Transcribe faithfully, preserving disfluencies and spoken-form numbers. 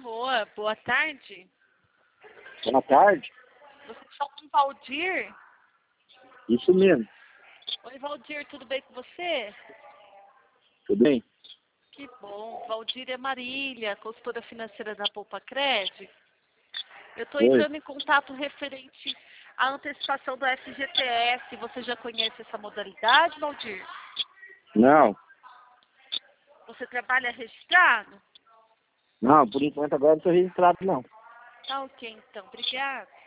Boa, boa tarde. Boa tarde. Você fala com o Valdir? Isso mesmo. Oi, Valdir, tudo bem com você? Tudo bem? Que bom. Valdir é Marília, consultora financeira da Poupa Cred. Eu estou Oi. entrando em contato referente à antecipação do F G T S. Você já conhece essa modalidade, Valdir? Não. Você trabalha registrado? Não, por enquanto agora não estou registrado não. Tá ok, então. Obrigada.